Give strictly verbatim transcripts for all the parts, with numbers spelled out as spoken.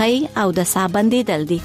او د سابندې دل دي.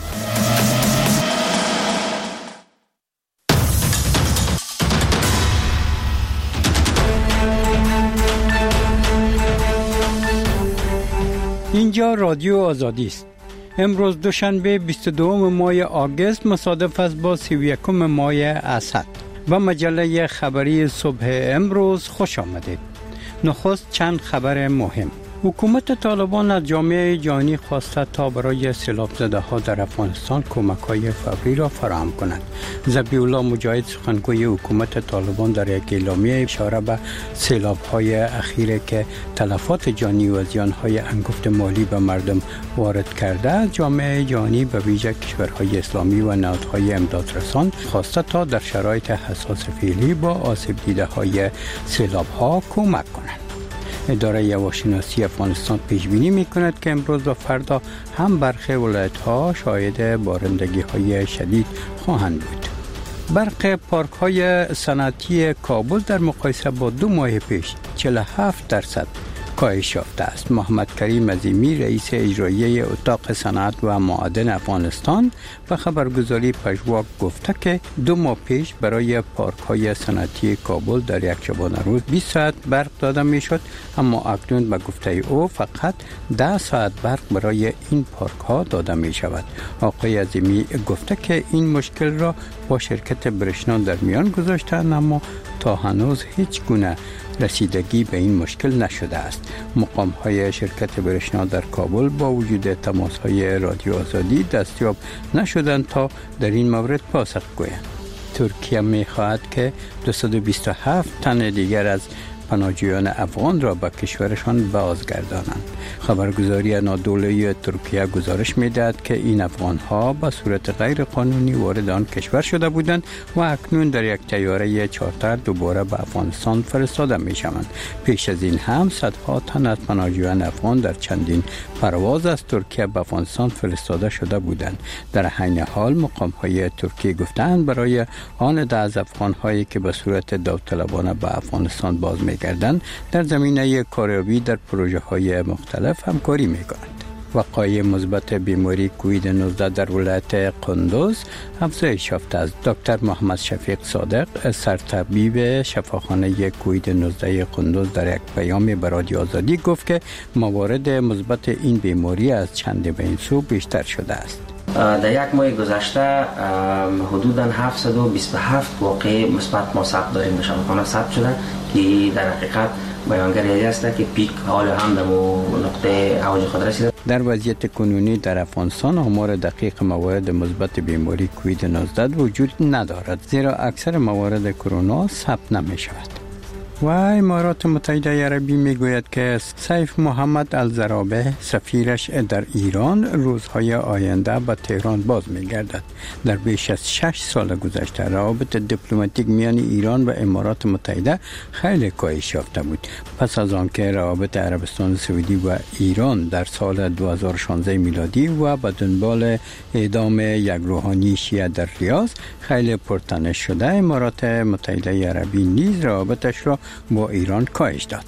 اینجا رادیو آزادی است. امروز دوشنبه بیست و دوم ماه آگوست مصادف است با سی و یکم ماه اسد و مجله خبری صبح امروز خوش آمدید. نخست چند خبر مهم. حکومت طالبان از جامعه جهانی خواسته تا برای سیلاب زده ها در افغانستان کمک های فوری را فراهم کند. ذبیح الله مجاهد سخنگوی حکومت طالبان در یک اعلامیه اشاره به سیلاب های اخیره که تلفات جانی و زیان های انگفت مالی به مردم وارد کرده از جامعه جهانی به ویژه کشورهای اسلامی و نهادهای امدادرسان خواسته تا در شرایط حساس فعلی با آسیب دیده های سیلاب ها کمک کنند. اداره هواشناسی افغانستان پیش بینی می‌کند که امروز و فردا هم برخی ولایت‌ها شاهد بارندگی های شدید خواهند بود. برق پارک های صنعتی کابل در مقایسه با دو ماه پیش چهل و هفت درصد کاهش یافته است. محمد کریم عظیمی رئیس اجرایی اتاق صنعت و معادن افغانستان به خبرگزاری پژواک گفته که دو ماه پیش برای پارک های صنعتی کابل در یک شبانه روز بیست ساعت برق داده می شد، اما اکنون به گفته او فقط ده ساعت برق برای این پارک ها داده می شود. آقای عظیمی گفته که این مشکل را با شرکت برشنا در میان گذاشتند، اما تا هنوز هیچ گونه رسیدگی به این مشکل نشده است. مقام های شرکت برشنا در کابل با وجود تماس های رادیو آزادی دستیاب نشدند تا در این مورد پاسخ گویند. ترکیه می خواهد که دویست و بیست و هفت تن دیگر از پناهجویان افغان را به کشورشان بازگردانند. خبرگزاری انادولی ترکیه گزارش می‌دهد که این افغان‌ها به صورت غیر قانونی وارد آن کشور شده بودند و اکنون در یک طیاره چارتر دوباره به افغانستان فرستاده می‌شوند. پیش از این هم صدها تن از پناهجویان افغان در چندین پرواز از ترکیه به افغانستان فرستاده شده بودند. در عین حال مقام‌های ترکیه گفتند برای آن ده از افغان‌هایی که به صورت داوطلبانه به افغانستان باز می‌گردند در زمینه کاریابی در پروژه‌های مختلف همکاری می‌کنند. وقایع مثبت بیماری کووید نوزده در ولایت قندوز افزایش یافته است. دکتر محمد شفیق صادق سرطبیب شفاخانه کووید نوزده قندوز در یک پیام به رادیو آزادی گفت که موارد مثبت این بیماری از چند به این سو بیشتر شده است. در یک ماه گذشته حدوداً هفتصد و بیست و هفت واقعه مثبت ما ثبت داریم، شفاخانه ثبت شده که در حقیقت بیانگری است که پیک حال هم در نقطه اوج خود رسیده. در وضعیت کنونی در افغانستان آمار دقیق موارد مثبت بیماری کووید نوزده وجود ندارد، زیرا اکثر موارد کرونا ثبت نمی شود. و امارات متحده عربی میگوید که سیف محمد الزرابه سفیرش در ایران روزهای آینده به تهران باز میگردد. در بیش از شش سال گذشته روابط دیپلماتیک میان ایران و امارات متحده خیلی کاهش یافته بود. پس از آنکه روابط عربستان سعودی و ایران در سال دو هزار و شانزده میلادی و به دنبال اعدام یک روحانی شیعه در ریاض خیلی پرتنش شده، امارات متحده عربی نیز روابطش را با ایران کاهش داد.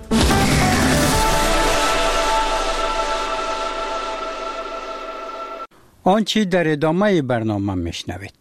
آنچه در ادامه برنامه میشنوید.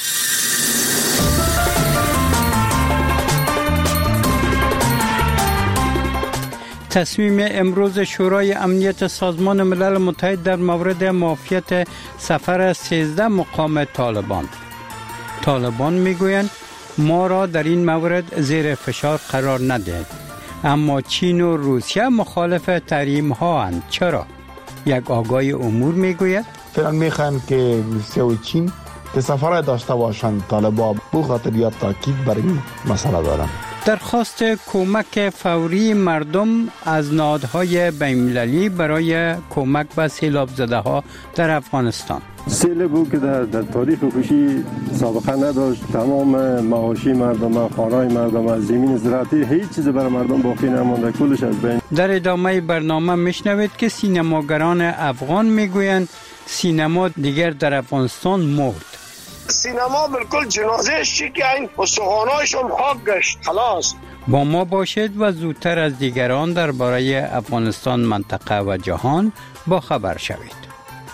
تصمیم امروز شورای امنیت سازمان ملل متحد در مورد معافیت سفر سیزده مقام طالبان. طالبان میگویند ما را در این مورد زیر فشار قرار ندهید، اما چین و روسیه مخالف تحریم ها اند. چرا؟ یک آگای امور میگوید فعلا میخوان که روسیه و چین سفر داشته باشند. طالبان به خاطر یا تاکید بر این مسئله دارند. درخواست کمک فوری مردم از نهادهای بین‌المللی برای کمک به سیلاب زده ها در افغانستان. سیل بود که در, در تاریخ خوشی سابقه نداشت. تمام معاشی مردم، خانه‌های مردم، از زمین زراعتی هیچ چیز برای مردم باقی نمانده، کلش از بین. در ادامه برنامه میشنوید که سینماگران افغان میگویند سینما دیگر در افغانستان مرد. سینما بالکل جنازهش چی که این استخوان‌هایشون خاک گشت، خلاص. با ما باشید و زودتر از دیگران درباره افغانستان، منطقه و جهان با خبر شوید.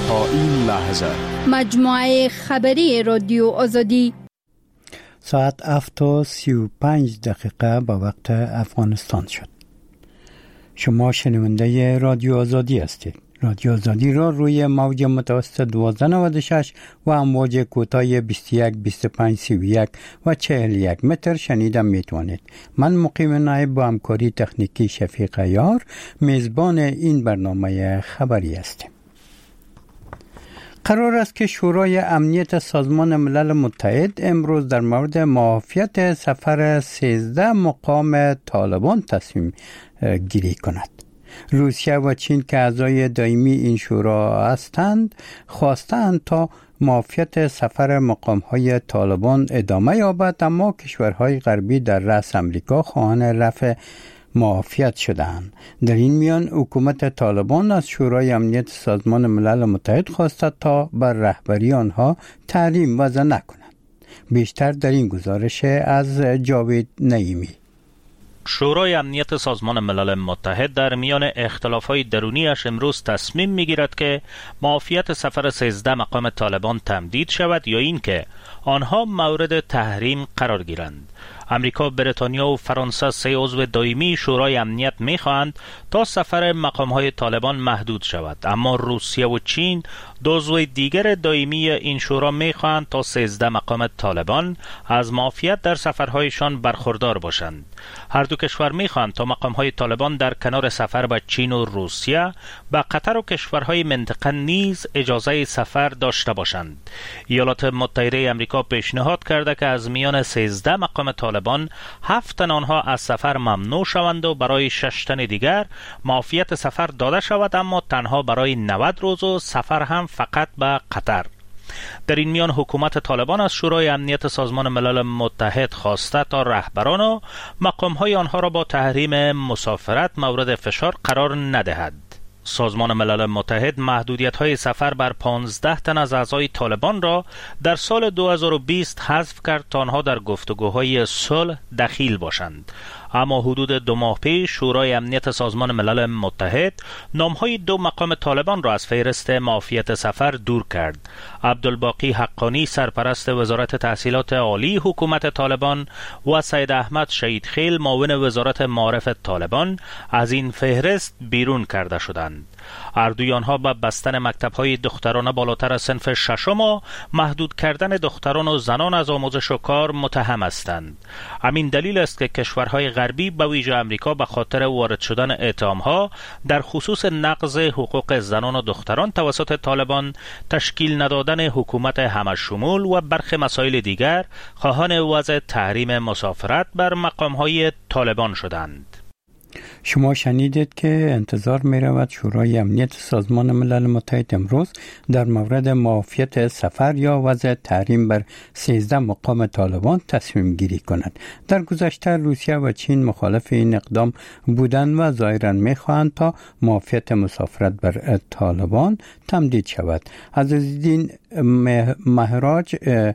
تا این لحظه. مجموعه خبری رادیو آزادی. ساعت هفت و سی و پنج دقیقه به وقت افغانستان شد. شما شنونده رادیو آزادی هستید. رادیو آزادی را روی موج متوسط دوازده نود و شش و امواج کوتاه بیست و یک، بیست و پنج، سی و یک و چهل و یک متر شنیده میتوانید. من مقیم نایب با همکاری تکنیکی شفیق یار میزبان این برنامه خبری هستیم. قرار است که شورای امنیت سازمان ملل متحد امروز در مورد معافیت سفر سیزده مقام طالبان تصمیم گیری کند. روسیه و چین که اعضای دائمی این شورا هستند خواستند تا معافیت سفر مقام‌های طالبان ادامه یابد، اما کشورهای غربی در رأس امریکا خواهان رفع معافیت شدند. در این میان حکومت طالبان از شورای امنیت سازمان ملل متحد خواسته تا بر رهبری آنها تحریم وضع نکند. بیشتر در این گزارش از جاوید نعیمی. شورای امنیت سازمان ملل متحد در میان اختلافات درونیش امروز تصمیم میگیرد که معافیت سفر سیزده مقام طالبان تمدید شود یا اینکه آنها مورد تحریم قرار گیرند. امریکا، بریتانیا و فرانسه سه عضو دائمی شورای امنیت می‌خواهند تا سفر مقام‌های طالبان محدود شود، اما روسیه و چین دو عضو دیگر دائمی این شورا می‌خواهند تا سیزده مقام طالبان از معافیت در سفرهایشان برخوردار باشند. هر دو کشور می‌خواهند تا مقام‌های طالبان در کنار سفر به چین و روسیه به قطر و کشورهای منطقه نیز اجازه سفر داشته باشند. ایالات متحده آمریکا پیشنهاد کرده که از میان سیزده مقام طالبان هفت تن آنها از سفر ممنوع شوند و برای شش تن دیگر معافیت سفر داده شود، اما تنها برای نود روز و سفر هم فقط به قطر. در این میان حکومت طالبان از شورای امنیت سازمان ملل متحد خواسته تا رهبران و مقام‌های آنها را با تحریم مسافرت مورد فشار قرار ندهد. سازمان ملل متحد محدودیت‌های سفر بر پانزده تن از اعضای طالبان را در سال دو هزار و بیست حذف کرد تا آنها در گفتگوهای صلح دخیل باشند. اما حدود دو ماه پیش شورای امنیت سازمان ملل متحد نام‌های دو مقام طالبان را از فهرست معافیت سفر دور کرد. عبدالباقی حقانی سرپرست وزارت تحصیلات عالی حکومت طالبان و سید احمد شهیدخیل معاون وزارت معارف طالبان از این فهرست بیرون کرده شدند. اردوی آنها به بستن مکتب‌های دخترانه بالاتر از صنف ششم و محدود کردن دختران و زنان از آموزش و کار متهم هستند. همین دلیل است که کشورهای غربی به ویژه امریکا به خاطر وارد شدن اتهام‌ها در خصوص نقض حقوق زنان و دختران توسط طالبان، تشکیل ندادن حکومت همشمول و برخی مسائل دیگر خواهان وضع تحریم مسافرت بر مقام‌های طالبان شدند. شما شنیدید که انتظار می رود شورای امنیت سازمان ملل متحد امروز در مورد معافیت سفر یا وضع تحریم بر سیزده مقام طالبان تصمیم گیری کند. در گذشته روسیه و چین مخالف این اقدام بودند و ظاهراً می خواهند تا معافیت مسافرت بر طالبان تمدید شود. عزیزالدین مهراج،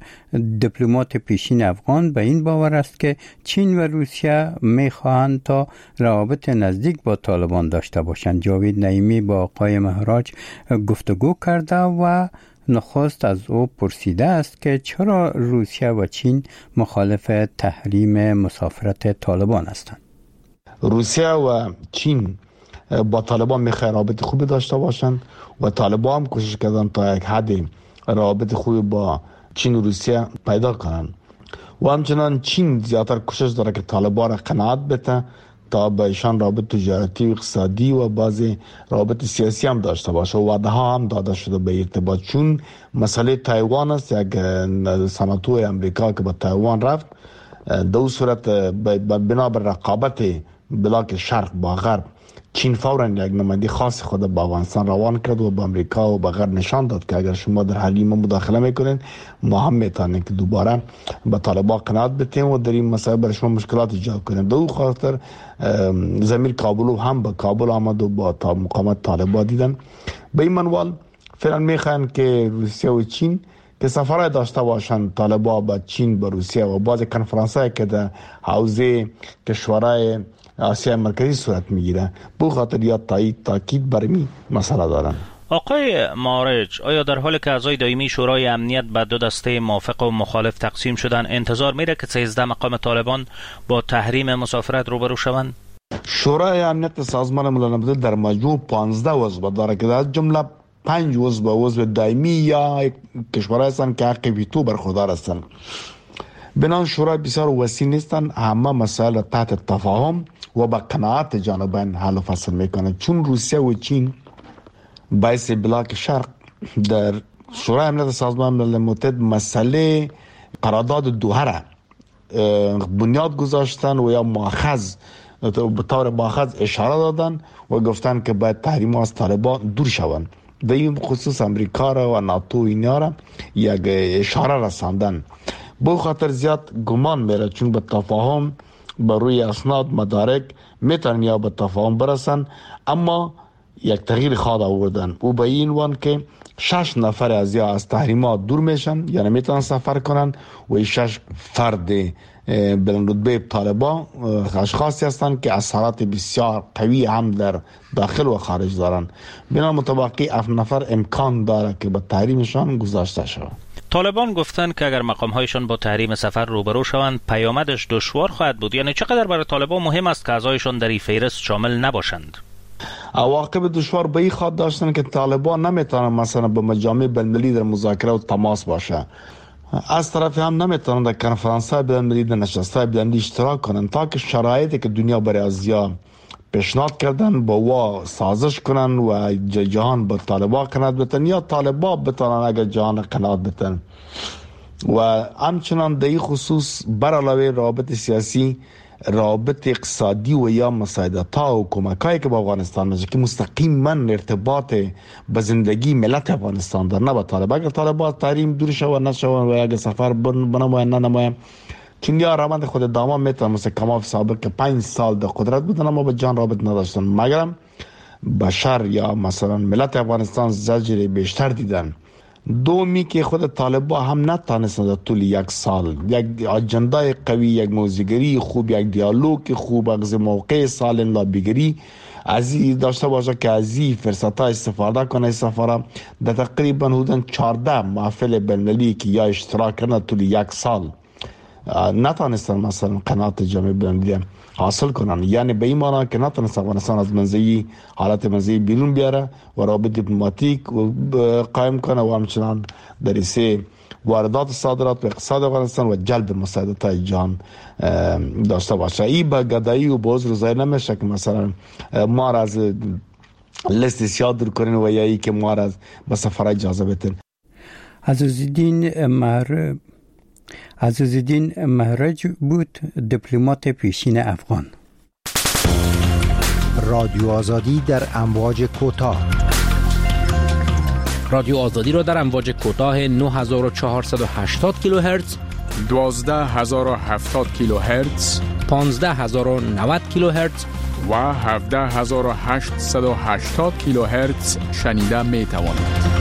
دیپلمات پیشین افغان، به این باور است که چین و روسیه می خواهند تا روابط نزدیک با طالبان داشته باشند. جاوید نعیمی با آقای مهراج گفتگو کرده و نخست از او پرسیده است که چرا روسیه و چین مخالف تحریم مسافرت طالبان هستند. روسیه و چین با طالبان میخواه رابط خوبی داشته باشند و طالبان هم کوشش کردن تا یک حد رابط خوبی با چین و روسیه پیدا کنند و همچنان چین زیادتر کوشش داره که طالبان را قناعت بده تا به ایشان رابط تجارتی و اقتصادی و بعضی رابط سیاسی هم داشته باشه و وعده ها هم داده شده به ارتباط. چون مسئله تایوان است، یک سناتور امریکا که به تایوان رفت دو صورت بنابر رقابت بلاک شرق با غرب، چین فوراً یک نماینده خاص خود به افغانستان روان کرد و به امریکا و به غرب نشان داد که اگر شما در حل ما مداخله میکنین ما هم میتونیم که دوباره به طالبان قناعت بدیم و در این مسئله برای شما مشکلات ایجاد کنیم. دو خاطر زمیر کابل هم به کابل آمد و با تا مقامات طالبان دیدن. به این منوال فعلا میخوان که روسیه و چین که سفرهای داشته باشند طالبان به چین، به روسیه و بعض کنفرانس‌های که در حوزه کشورهای آسیا مرکزی صورت میگیره، بو خاطر یا تایید تاکید بر می مسئله دارن. آقای مارج، آیا در حالی که اعضای دائمی شورای امنیت به دو دسته موافق و مخالف تقسیم شدن، انتظار میره که سیزده مقام طالبان با تحریم مسافرت روبرو شوند؟ شورای امنیت سازمان ملل متحد در مجموع پانزده عضو دارد که در جمله پنج عضو عضو دائمی یا کشورهایی هستند که حق ویتو برخوردار هستند. بنان شورای بسیار وسیع نیستند، همه مسائل تحت تفاهم و با قناعت جانبین حل و فصل میکنند. چون روسیه و چین باعث بلاک شرق در شورای امنیت سازمان ملل متحد مسئله قرارداد دوحه را بنیاد گذاشتن و یا ماخذ به طور ماخذ اشاره دادن و گفتن که باید تحریم از طالبان دور شوند. در این خصوص امریکا را و ناتو اینا را یک اشاره رساندن. به خاطر زیاد گمان میره چون به تفاهم بر روی اسناد مدارک میتونن یا به تفاهم برسن، اما یک تغییر خواد آوردن و به این وان که شش نفر از یا از تحریمات دور میشن، یعنی میتونن سفر کنن و شش فرد بلند رتبه طالبان اشخاصی هستند که اثرات بسیار قوی هم در داخل و خارج دارن. بنا متبقی هفت نفر امکان داره که به تحریمشان گذاشته شود. طالبان گفتند که اگر مقام‌هایشان با تحریم سفر روبرو شوند پیامدش دشوار خواهد بود. یعنی چقدر برای طالبان مهم است که اعضایشان در این فهرست شامل نباشند؟ عواقب دشوار به این خاطر داشتن که طالبان نمیتونن مثلا به مجامع بین‌المللی در مذاکره و تماس باشه، از طرف هم نمیتونن در کنفرانس‌های بین‌المللی در نشست‌های بین‌المللی اشتراک کنن تا که شرایطی که دنیا برای ازیا پیشنهاد کردن با وا سازش کنن و جهان به طالبان قناعت بتن یا طالبان بتونن اگر جهان قناعت بتن. و همچنان در این خصوص بر علاوه رابط سیاسی، رابط اقتصادی و یا مساعدت ها و کمک هایی که با افغانستان میشه که مستقیما ارتباط به زندگی ملت افغانستان داره، نه با طالبان. اگر طالبان تحریم دور شود نشود و اگر سفر بنماین نه نماین، چون یا روند خود داما میتونن مثل کماف سابق که پنج سال در قدرت بودن اما با جان رابط نداشتن، مگرم بشر یا مثلا ملت افغانستان زجر بیشتر دیدن. دومی که خود طالبان هم نتانستند در طول یک سال یک اجندای قوی، یک موزیگری خوب، یک دیالوگ خوب، از موقع سالن لابیگری ازی داشته باشه که ازی فرصت ها استفاده کنه. سفاره در تقریبا حدود چهارده محفل بین‌المللی که یا اشتراک کردن طول یک سال نتانستن مثلا قناعت جامعه بین‌المللی حاصل کنن. یعنی به این معنی که نتونست افغانستان از منزعی حالت منزعی بیرون بیاره و رابط دیپلماتیک قائم کنه و همچنان در سه واردات صادرات و اقتصاد افغانستان و جلب مساعدت جهان داشته باشه. این به گدایی و باز روزای نمیشه که مثلا ما را از لیست سیاه دور کنین و یا ای که ما را از به سفر اجازه بتن. عزیزالدین مهر عزیزالدین مهرج بود، دیپلمات پیشین افغان. رادیو آزادی در امواج کوتاه. رادیو آزادی را در امواج کوتاه نه هزار و چهارصد و هشتاد کیلوهرتز، دوازده هزار و هفتاد کیلوهرتز، پانزده هزار و نود کیلوهرتز و هفده هزار و هشتصد و هشتاد کیلوهرتز شنیده می توانید.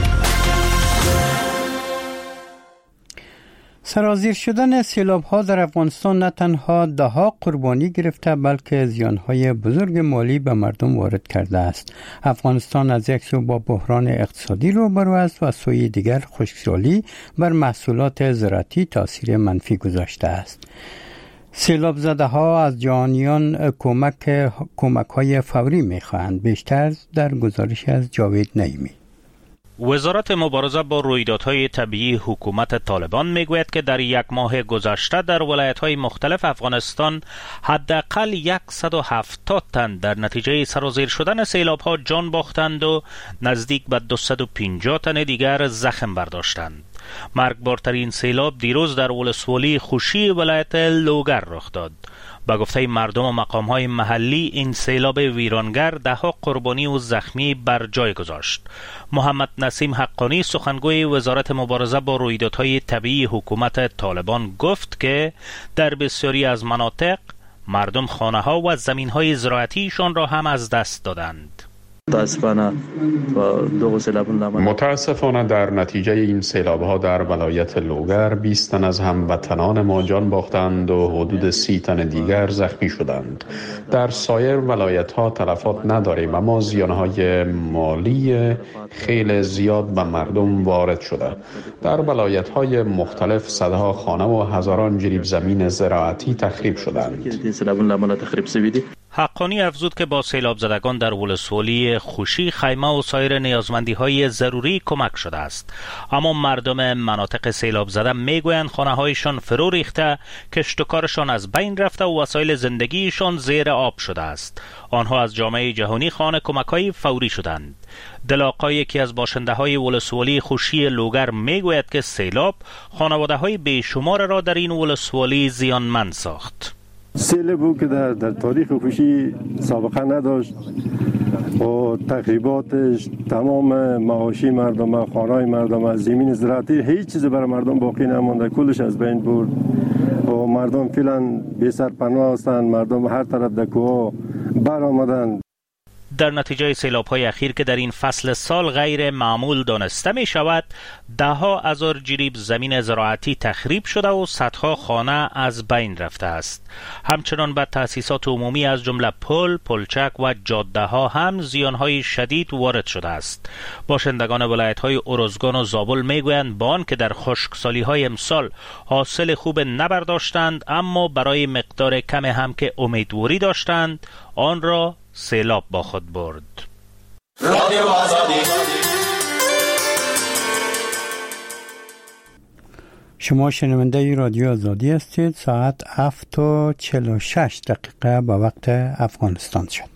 سرازیر شدن سیلاب‌ها در افغانستان نه تنها ده‌ها قربانی گرفته بلکه زیان‌های بزرگ مالی به مردم وارد کرده است. افغانستان از یک سو با بحران اقتصادی روبرو است و از سوی دیگر خشکسالی بر محصولات زراعتی تاثیر منفی گذاشته است. سیلاب زده ها از جهانیان کمک کمک‌های فوری می‌خواهند. بیشتر در گزارش از جاوید نعیمی. وزارت مبارزه با رویدادهای طبیعی حکومت طالبان میگوید که در یک ماه گذشته در ولایت‌های مختلف افغانستان حداقل صد و هفتاد تن در نتیجه سرازیر شدن سیلاب‌ها جان باختند و نزدیک به دویست و پنجاه تن دیگر زخم برداشتند. مرگبارترین سیلاب دیروز در ولسوالی خوشی ولایت لوگر رخ داد. با گفته مردم و مقام‌های محلی این سیلاب ویرانگر ده‌ها قربانی و زخمی بر جای گذاشت. محمد نسیم حقانی سخنگوی وزارت مبارزه با رویدادهای طبیعی حکومت طالبان گفت که در بسیاری از مناطق مردم خانه‌ها و زمین‌های زراعتیشان را هم از دست دادند. متاسفانه دو سیلاب متاسفانه در نتیجه این سیلاب‌ها در ولایت لوگر بیست تن از هموطنان ما جان باختند و حدود سی تن دیگر زخمی شدند. در سایر ولایت‌ها تلفات نداریم، اما زیان‌های مالی خیلی زیاد به مردم وارد شده. در ولایت‌های مختلف صدها خانه و هزاران جریب زمین زراعتی تخریب شدند. حقانی افزود که با سیلاب زدگان در ولسوالی خوشی خیمه و سایر نیازمندی های ضروری کمک شده است، اما مردم مناطق سیلاب زده میگویند خانه هایشان فرو ریخته، کشت و کارشان از بین رفته و وسایل زندگیشان زیر آب شده است. آنها از جامعه جهانی خواهان کمک های فوری شدند. دلاقا یکی از باشنده های ولسوالی خوشی لوگر میگوید که سیلاب خانواده های بیشمار را در این ولسوالی زیانمند ساخت. سیل بود که در, در تاریخ خوشی سابقه نداشت و تخریباتش تمام معاشی مردم، خانه‌های مردم، زمین زراعتی، هیچ چیز برای مردم باقی نمانده، کلش از بین برد و مردم فعلا بی سرپناه هستند. مردم هر طرف در کوه بر آمدند. در نتیجه سیلاب‌های اخیر که در این فصل سال غیر معمول دانسته می شود، ده ها هزار جریب زمین زراعتی تخریب شده و صدها خانه از بین رفته است. همچنان به تأسیسات عمومی از جمله پل، پلچک و جاده ها هم زیانهای شدید وارد شده است. باشندگان ولایت‌های ارزگان و زابل میگویند با آنکه در خشکسالی‌های امسال حاصل خوب نبرداشتند، اما برای مقدار کم هم که امیدواری داشتند آن را سیلاب با خود برد. رادیو آزادی. شما شنونده رادیو آزادی هستید. ساعت هفت و چهل و شش دقیقه به وقت افغانستان شد.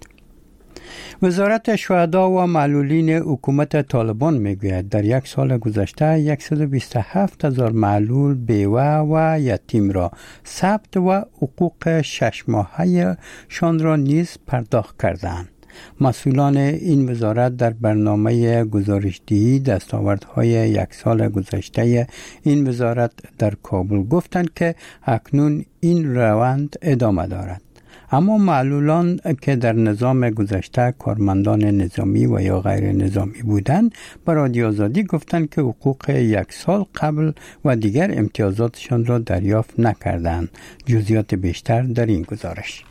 وزارت شهدا و معلولین حکومت طالبان میگوید در یک سال گذشته صد و بیست و هفت هزار معلول، بیوه و یتیم را ثبت و حقوق شش ماهه شان را نیز پرداخت کردند. مسئولان این وزارت در برنامه گزارش‌دهی دستاوردهای یک سال گذشته این وزارت در کابل گفتند که اکنون این روند ادامه دارد. اما معلولان که در نظام گذشته کارمندان نظامی و یا غیر نظامی بودند به رادیو آزادی گفتند که حقوق یک سال قبل و دیگر امتیازاتشان را دریافت نکردند. جزئیات بیشتر در این گزارش.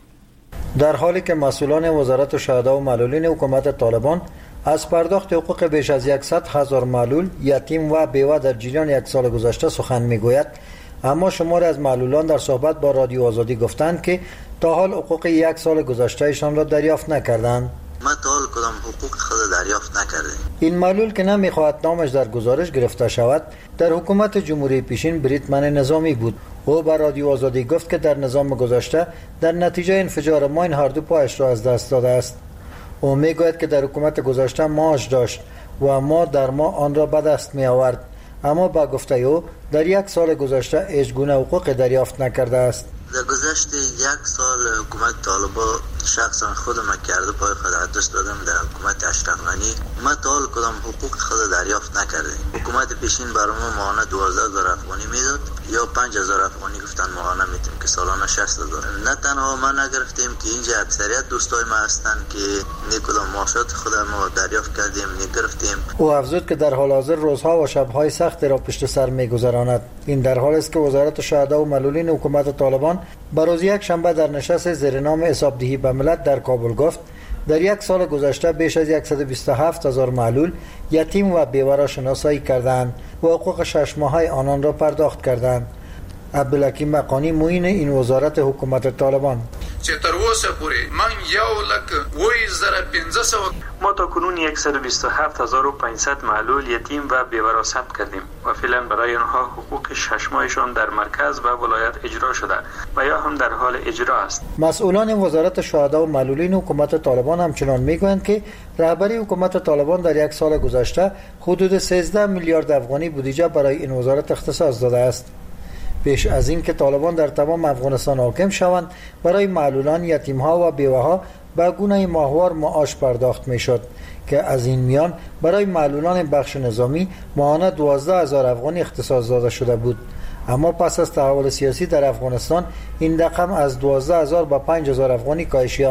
در حالی که مسئولان وزارت شهدا و معلولین حکومت طالبان از پرداخت حقوق بیش از صد هزار معلول، یتیم و بیوه در جریان یک سال گذشته سخن میگوید، اما شماری از معلولان در صحبت با رادیو آزادی گفتند که تا حال حقوق یک سال گذشتهشان را دریافت نکردند. ما تا حال کدام حقوق خود دریافت نکردیم. این معلول که نمیخواهد نامش در گزارش گرفته شود، در حکومت جمهوری پیشین بریتمن نظامی بود. او به رادیو آزادی گفت که در نظام گذشته در نتیجه انفجار ماین هر دو پایش را از دست داده است. او میگوید که در حکومت گذشته معاش داشت و ما در ما آن را به دست می آورد، اما با گفته او در یک سال گذشته هیچ گونه حقوق دریافت نکرده است. در گذشته یک سال حکومت طالبان شخصا خودم کرده پای خود دست دادم در حکومت اشرف غنی. ما تا حال کدام حقوق خود دریافت نکردیم. حکومت پیشین برای ما ماهانه دوازده هزار افغانی میداد یا پنج هزار افغانی گفتن ماهانه میتیم که سالانه شصت هزار. نه تنها ما نگرفتیم که اینجا اکثریت دوستای ما هستند که نیکدام معاشات خود ما دریافت کردیم نگرفتیم. او افزود که در حال حاضر روزها و شبهای سخت را پشت سر میگذراند. این در حالی است که وزارت شهدا و معلولین حکومت طالبان به روز یک شنبه در نشست زیر نام حسابدهی به ملت در کابل گفت در یک سال گذشته بیش از صد و بیست و هفت هزار معلول، یتیم و بیوه را شناسایی کردند و حقوق شش ماهه آنان را پرداخت کردند. عبدالحکیم مقانی معین این وزارت حکومت طالبان: چې تر اوسه پورې من یو لک وی زره پنځه سوه ما تا کنون صد و بیست و هفت هزار و پانصد معلول، یتیم و بیوه را ثبت کردیم و فعلا برای آنها حقوق شش ماهشان در مرکز و ولایت اجرا شده و یا هم در حال اجرا است. مسئولان وزارت شهدا و معلولین حکومت طالبان همچنان میگویند که رهبری حکومت طالبان در یک سال گذشته حدود سیزده میلیارد افغانی بودجه برای این وزارت اختصاص داده است. پیش از این که طالبان در تمام افغانستان حاکم شوند، برای معلولان، یتیم‌ها و بیوه‌ها به گونه ماهوار معاش پرداخت می‌شد که از این میان برای معلولان بخش نظامی ماهانه دوازده هزار افغانی اختصاص داده شده بود. اما پس از تحول سیاسی در افغانستان این رقم از دوازده هزار به پنج هزار افغانی کاهش یافت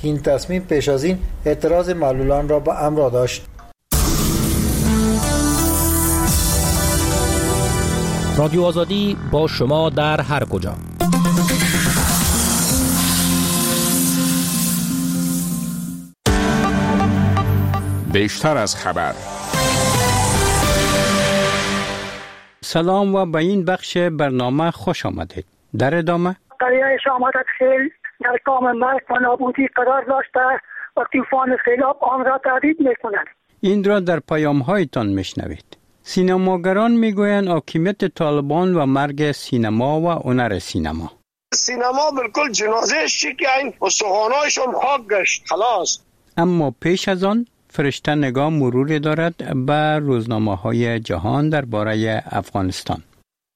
که این تصمیم پیش از این اعتراض معلولان را به امر داشت. رادیو آزادی با شما در هر کجا. بیشتر از خبر. سلام و به این بخش برنامه خوش آمدید. در ادامه قریه شامات خیل در کام مرگ و نابودی قرار داشته و طوفان سیلاب آن را تهدید می‌کند. این را در پیام‌هایتان میشنوید. سینماگران میگویند حاکمیت طالبان و مرگ سینما و هنر سینما. سینما بالکل جنازه شی که این استخوان‌هایشون خاک گشت خلاص. اما پیش از آن فرشته نگاه مروری دارد به روزنامه‌های جهان درباره افغانستان.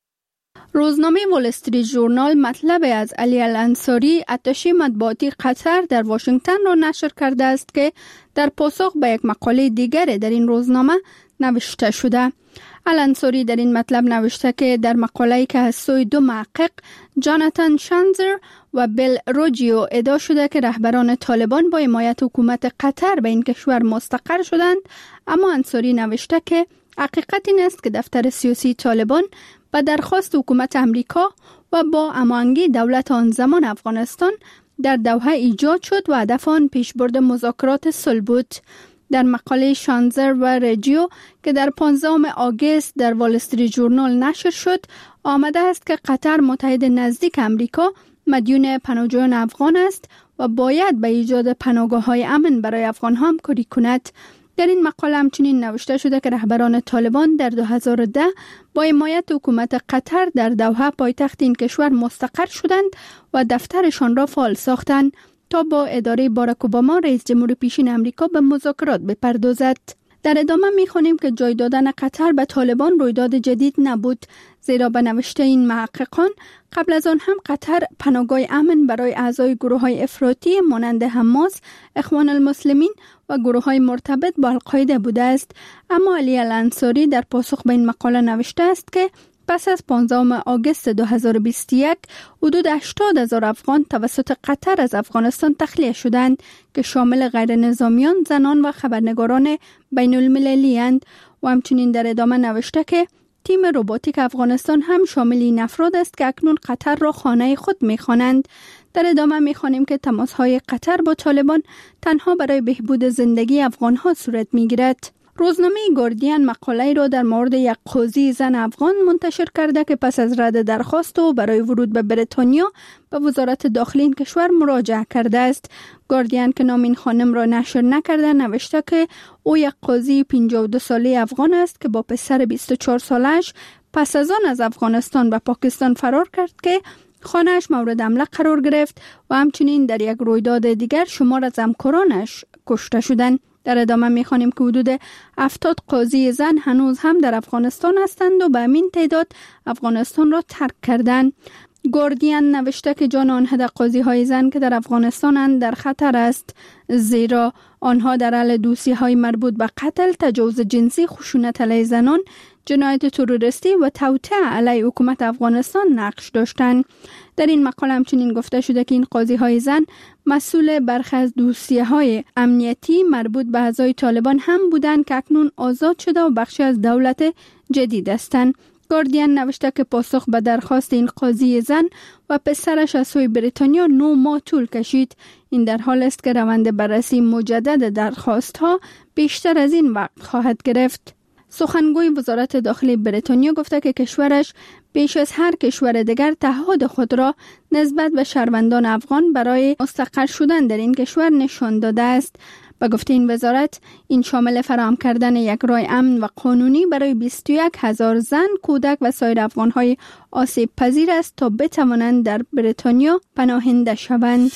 روزنامه وال استریت ژورنال مطلب از علی الانصاری اتشی مطبوعاتی قطر در واشنگتن را نشر کرده است که در پاسخ به یک مقاله دیگر در این روزنامه نوشته شده. الانصاری در این مطلب نوشته که در مقاله‌ای که از سوی دو محقق جاناتان شانزر و بیل روجیو ادعا شده که رهبران طالبان با حمایت حکومت قطر به این کشور مستقر شدند، اما انصاری نوشته که حقیقت این است که دفتر سیاسی طالبان به درخواست حکومت امریکا و با هماهنگی دولت آن زمان افغانستان در دوحه ایجاد شد و هدف آن پیشبرد مذاکرات صلح بود. در مقاله شانزر و رجیو که در پانزدهم آگوست در وال استریت ژورنال نشر شد، آمده است که قطر متحد نزدیک امریکا مدیون پناهجویان افغان است و باید به ایجاد پناهگاه‌های امن برای افغان‌ها همکاری کند. در این مقاله همچنین نوشته شده که رهبران طالبان در دو هزار و ده با حمایت حکومت قطر در دوحه پایتخت این کشور مستقر شدند و دفترشان را فعال ساختند تا با اداره باراک اوباما رئیس جمهور پیشین امریکا به مذاکرات بپردازد. در ادامه می‌خوانیم که جای دادن قطر به طالبان رویداد جدید نبود، زیرا به نوشته این محققان قبل از آن هم قطر پناهگاه امن برای اعضای گروه‌های افراطی مانند حماس، اخوان المسلمین و گروه‌های مرتبط با القاعده بوده است. اما علی الانصاری در پاسخ به این مقاله نوشته است که پس از پانزدهم آگوست دو هزار و بیست و یک حدود هشتاد هزار افغان توسط قطر از افغانستان تخلیه شدند که شامل غیر نظامیان، زنان و خبرنگاران بین المللی اند و همچنین در ادامه نوشته که تیم روباتیک افغانستان هم شامل این افراد است که اکنون قطر را خانه خود می‌خوانند. در ادامه می‌خوانیم که تماس‌های قطر با طالبان تنها برای بهبود زندگی افغان‌ها صورت می‌گیرد. روزنامه گاردین مقاله را در مورد یک قاضی زن افغان منتشر کرده که پس از رد درخواست او برای ورود به بریتانیا به وزارت داخلی این کشور مراجعه کرده است. گاردین که نام این خانم را نشر نکرده نوشته که او یک قاضی پنجاه و دو ساله افغان است که با پسر بیست و چهار سالش پس از آن از افغانستان و پاکستان فرار کرد که خانه‌اش مورد حمله قرار گرفت و همچنین در یک رویداد دیگر شمار از همکارانش کشته شدند. در ادامه می‌خوانیم که حدود هفتاد قاضی زن هنوز هم در افغانستان هستند و به همین تعداد افغانستان را ترک کردند. گاردین نوشته که جان آنها در قاضی‌های زن که در افغانستانند در خطر است، زیرا آنها در حال دوسی‌های مربوط به قتل، تجاوز جنسی، خشونت علیه زنان، جنایت تروریستی و توطئه علیه حکومت افغانستان نقش داشتند. در این مقاله همچنین گفته شده که این قاضی‌های زن مسئول برخی از دوسیه‌های امنیتی مربوط به اعضای طالبان هم بودند که اکنون آزاد شده و بخشی از دولت جدید هستند. گاردین نوشته که پاسخ به درخواست این قاضی زن و پسرش از سوی بریتانیا نه ماه طول کشید. این در حال است که روند بررسی مجدد درخواست‌ها بیشتر از این وقت خواهد گرفت. سخنگوی وزارت داخلی بریتانیا گفته که کشورش بیش از هر کشور دیگر تعهد خود را نسبت به شهروندان افغان برای مستقر شدن در این کشور نشان داده است. به گفته این وزارت، این شامل فراهم کردن یک راه امن و قانونی برای بیست و یک هزار زن، کودک و سایر افغان‌های آسیب پذیر است تا بتوانند در بریتانیا پناهنده شوند.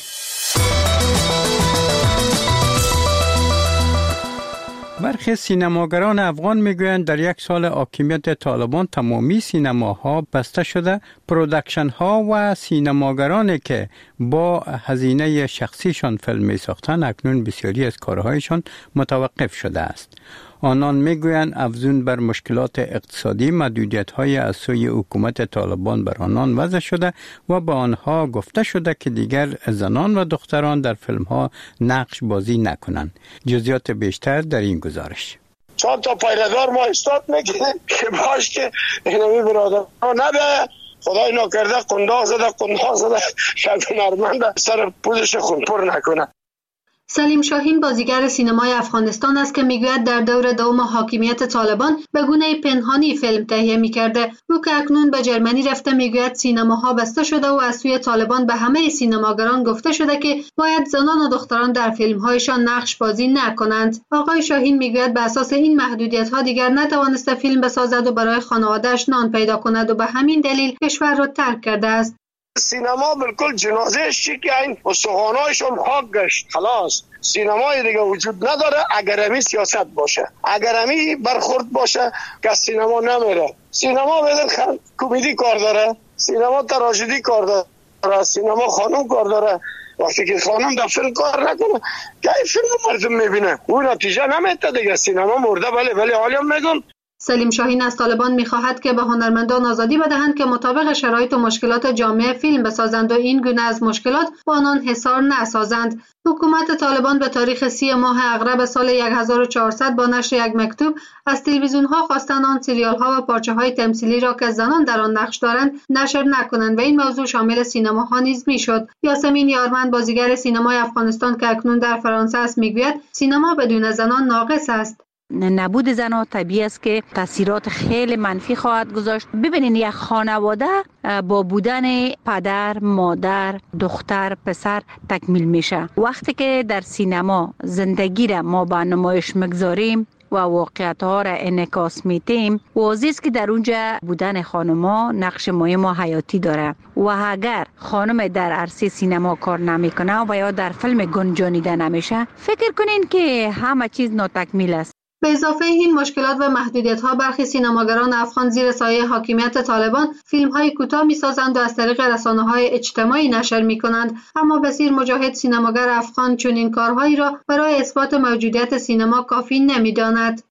برخی سینماگران افغان میگویند در یک سال حاکمیت طالبان تمامی سینماها بسته شده. پرودکشن ها و سینماگرانی که با هزینه شخصیشان فیلم می ساختند اکنون بسیاری از کارهایشان متوقف شده است. آنان میگویند افزون بر مشکلات اقتصادی محدودیت‌های از سوی حکومت طالبان بر آنان وضع شده و به آنها گفته شده که دیگر زنان و دختران در فیلم‌ها نقش بازی نکنند. جزئیات بیشتر در این گزارش. چهار تا پیره‌دار ما استاد میگیریم که باش که اینمی برادر نده خدای ناکرده قنداق زده قنداق زده شب نرمنده سر پوزش خونپر نکنه. سلیم شاهین بازیگر سینمای افغانستان است که میگوید در دور دوم حاکمیت طالبان به گونه پنهانی فیلم تهیه میکرده. او که اکنون به جرمنی رفته میگوید سینماها بسته شده و از سوی طالبان به همه سینماگران گفته شده که باید زنان و دختران در فیلمهایشان نقش بازی نکنند. آقای شاهین میگوید به اساس این محدودیت‌ها دیگر نتوانسته فیلم بسازد و برای خانواده‌اش نان پیدا کند و به همین دلیل کشور را ترک کرده است. سینما بالکل جنازه چی که این استخوان‌هایشون خاک گشت. خلاص سینمای دیگه وجود نداره اگر امی سیاست باشه، اگر امی برخورد باشه که سینما نمیره. سینما بدل کمدی کار داره، سینما تراژدی کار داره، سینما خانم کار داره. وقتی که خانم در فیلم کار نکنه که این فیلم مردم میبینه اون نتیجه نمیده دیگه. سینما مرده ولی ولی حالیم میگم. سلیم شاهین از طالبان می‌خواهد که به هنرمندان آزادی بدهند که مطابق شرایط و مشکلات جامعه فیلم بسازند و این گونه از مشکلات با آنان حصار نسازند. حکومت طالبان به تاریخ سی ماه اغرب سال هزار و چهارصد با نشر یک مکتوب از تلویزیون‌ها خواستند آن سریال‌ها و پارچه‌های تمثیلی را که زنان در آن نقش دارند نشر نکنند و این موضوع شامل سینماها نیز می‌شد. یاسمین یارمند بازیگر سینمای افغانستان که اکنون در فرانسه است می‌گوید سینما بدون زنان ناقص است. نبود زنان طبیعی است که تاثیرات خیلی منفی خواهد گذاشت. ببینید یک خانواده با بودن پدر، مادر، دختر، پسر تکمیل میشه. وقتی که در سینما زندگی را ما به نمایش میگذاریم و واقعیت ها را انعکاس میدیم، واضح است که در اونجا بودن خانما نقش مهم و حیاتی داره و اگر خانم در عرصه سینما کار نمیکنه و یا در فیلم گنجانیده نمیشه، فکر کنین که همه چیز ناتکمیل است. به اضافه این مشکلات و محدودیت‌ها برخی سینماگران افغان زیر سایه حاکمیت طالبان فیلم‌های کوتاه می‌سازند و از طریق رسانه‌های اجتماعی نشر می‌کنند، اما بسیر مجاهد سینماگر افغان چنین کارهایی را برای اثبات موجودیت سینما کافی نمی‌داند.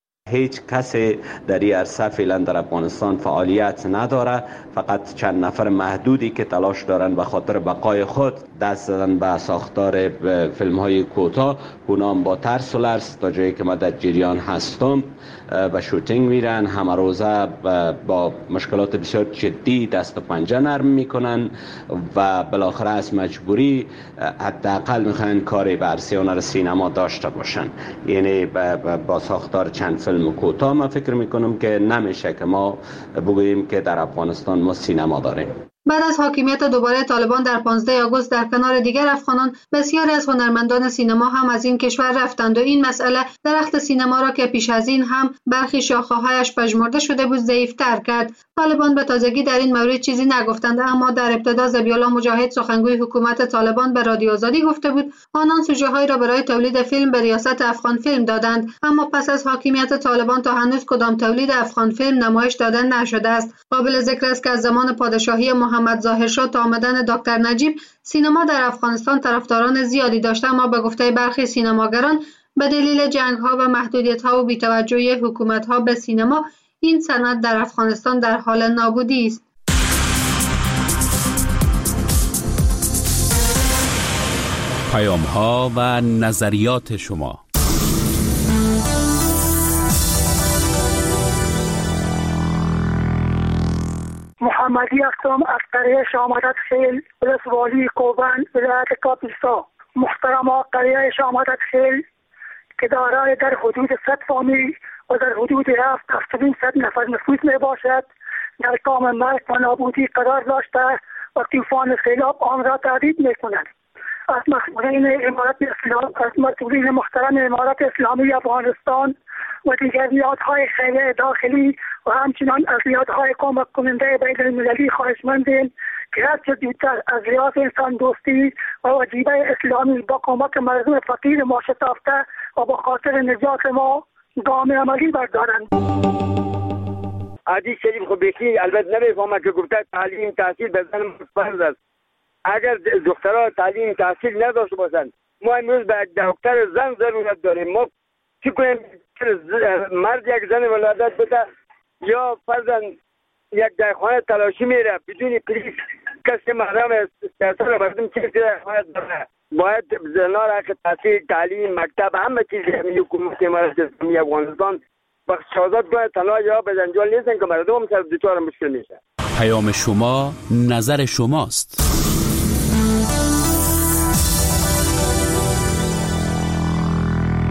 هیچ کسی در این عرصه فعلا در افغانستان فعالیت نداره، فقط چند نفر محدودی که تلاش دارن به خاطر بقای خود دست زدن به ساختار فیلم های کوتاه. اونام با ترس و لرز تا جایی که ما در جریان هستم و شوتینگ میرن، همه روزه با مشکلات بسیار جدی دست و پنجه نرم میکنن و بالاخره از مجبوری حداقل میخوان کاری به عرصه هنر سینما داشته باشن. یعنی با ساختار چند فیلم کوتاه ما فکر میکنم که نمیشه که ما بگوییم که در افغانستان ما سینما داریم. بعد از حاکمیت دوباره طالبان در پانزده آگوست در کنار دیگر افغانان بسیاری از هنرمندان سینما هم از این کشور رفتند و این مسئله درخت سینما را که پیش از این هم برخی شاخه‌هایش پژمرده شده بود ضعیف‌تر کرد. طالبان به تازگی در این مورد چیزی نگفتند، اما در ابتدا ذبیح‌الله مجاهد سخنگوی حکومت طالبان به رادیو آزادی گفته بود آنان سوژه‌هایی را برای تولید فیلم به ریاست افغان فیلم دادند، اما پس از حاکمیت طالبان تا هنوز کدام تولید افغان فیلم نمایش داده نشده است. قابل ذکر است که از زمان پادشاهی محمد ظاهرشاه تا آمدن دکتر نجیب سینما در افغانستان طرفداران زیادی داشته، اما به گفته برخی سینماگران به دلیل جنگ‌ها و محدودیت‌ها و بی‌توجهی حکومت‌ها به سینما این صنعت در افغانستان در حال نابودی است. پیام‌ها و نظریات شما. محمدی هستم از قریه شامدت خیل، ولسوالی کوبن، ولایت کاپیسا. محترم قریه شامدت خیل که دارای در حدود صد فامیل و در حدود هفت هفتاد صد نفر نفوس می باشد، در کام مرگ و نابودی قرار داشته و طوفان سیلاب آن را تهدید می کند. از مسئولین امارت اسلام، از مسئولین محترم امارت اسلامی افغانستان و دیگر نهادهای خیریه داخلی و همچنان از نهادهای کمک کننده بین المللی خواهشمندیم که هرچه زودتر از لحاظ انسان دوستی و وجیبه اسلامی با کمک مردم فقیر ما شتافته و با خاطر نجات ما گام عملی بردارند. عادی شریف خب بیخی البته نمیفهمه که گفته تعلیم تحصیل به زن فرض است. اگر دخترها تعلیم تحصیل نداشته باشند، ما امروز به دکتر زن ضرورت داریم. ما چی کنیم مرد یک زن ولادت بده یا فرضاً یک در خانه تلاشی میره بدون پلیس کسی محرم سیاست رو مردم چیزی در خانه داره. باید زنها را که تحصیل تعلیم مکتب همه چیز همی حکومت امارات اسلامی افغانستان بخش آزاد کنه. تنها یا به جنجال نیستن که مردم هم سر دوچار مشکل میشه. پیام شما نظر شماست.